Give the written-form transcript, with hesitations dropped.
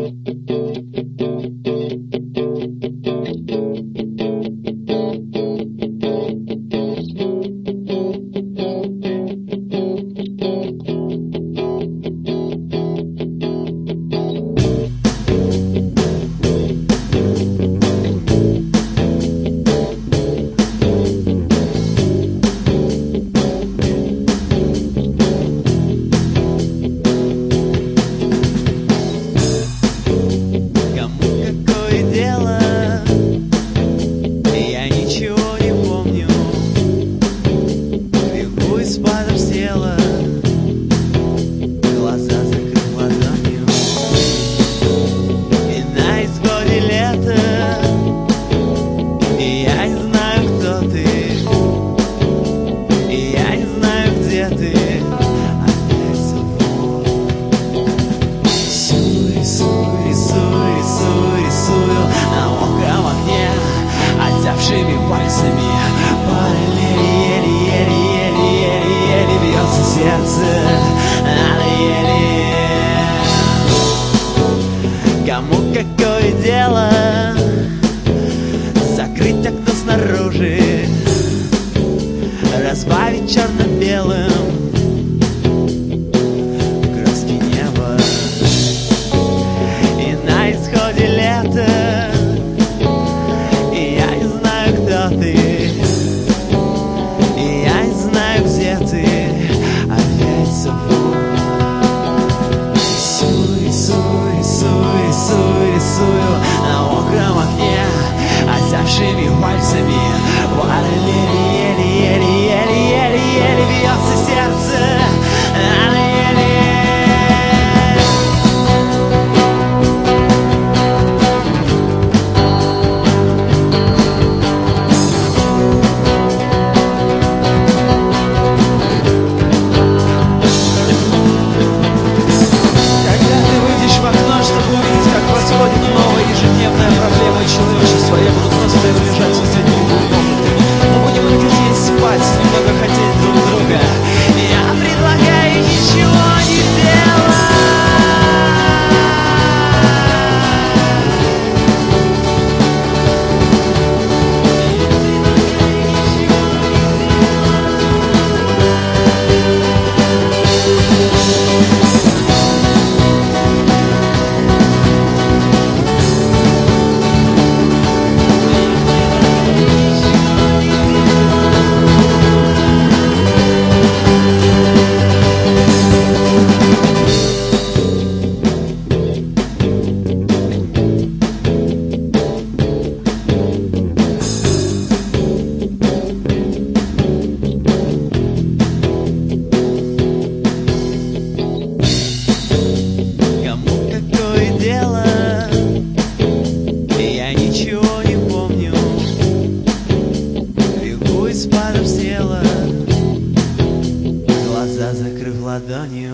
Кому какое дело закрыть окно снаружи, разбавить черно-белым краски неба. И на исходе лета, и я не знаю, кто ты, и я не знаю, где ты, опять забыл. Рисую на мокром окне озябшими пальцами. Еле-еле бьется сердце. Ежедневная проблема, и человечество, я буду просто лежать со своими комнатами. Мы будем только есть, спать, немного хотеть друг друга. Я предлагаю ничего не делать. Я ничего не помню, бегу из-под обстрела, глаза закрыв ладонью.